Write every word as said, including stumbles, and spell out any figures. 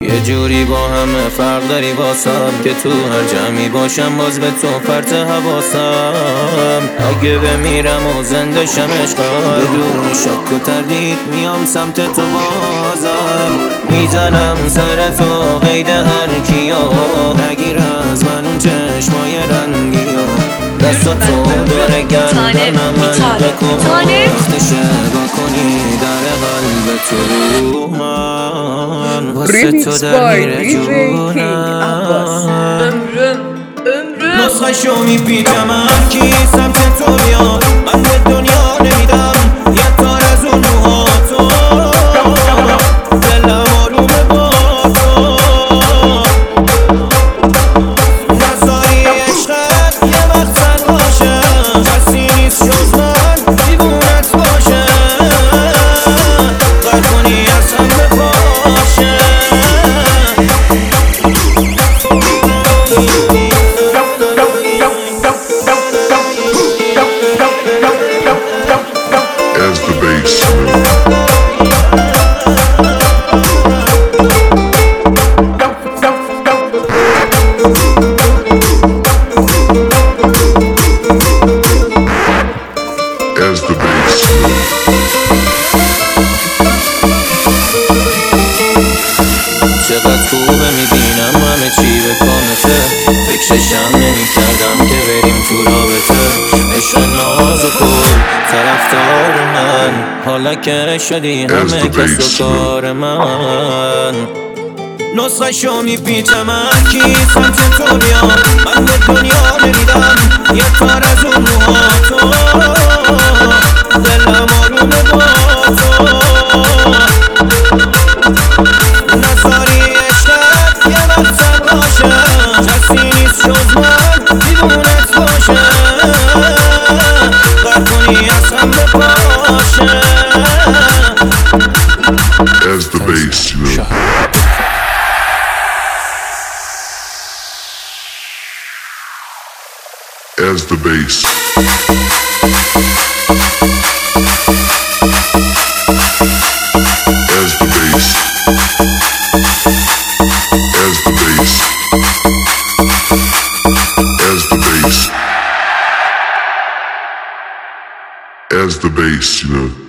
یه جوری با همه فرق داری واسم که تو هر جمعی باشم باز به تو پرت حواسم. اگه بمیرم و زنده شم عشقم بدون شک و تردید میام سمت تو بازم. میزنم سر تو قید هر کیا نگیر از من اون چشمای رنگی دستا تو داره گردنم من بکن وقتشه با کنی در قلب تو رو من واسه تو در میره جونم. نسخه شو میپیچم هر کی سمت تو بیاد من به دنیا نمیدم یه تار از اون موها تو دلم آرومه با تو نزاری عشقت یه مقصد باشه کسی نیست جز من دیوونت باشه قرد کنی از هم بپاشه. As the bass As the bass چقدر خوبه میبینم همه چی به کامته فکرشم نمیکردم که بریم تو رابطه. عشق ناز و کل طرفدار من حالا که شدی همه کس و کار من. نسخه شو میپیچم هر کی سمت تو بیاد من به دنیا نمیدم یه تار از اون موها تو دلم آرومه با تو نزاری عشقت یه مقصد باشه کسی نیست جز من دیوونت باشه قرد کنی از هم بپاشه. As the bass, you know. As the bass As the bass As the bass As the bass As the bass, you know.